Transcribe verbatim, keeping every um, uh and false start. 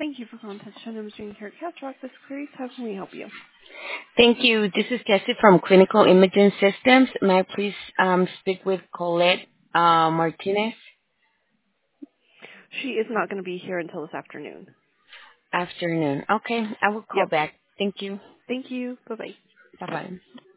Thank you for contacting Imaging here at Catrock. This is Clarice. How can we help you? Thank you. This is Jessie from Clinical Imaging Systems. May I please um, speak with Colette uh, Martinez? She is not going to be here until this afternoon. Afternoon. Okay, I will call Yep. back. Thank you. Thank you. Bye-bye. Bye-bye.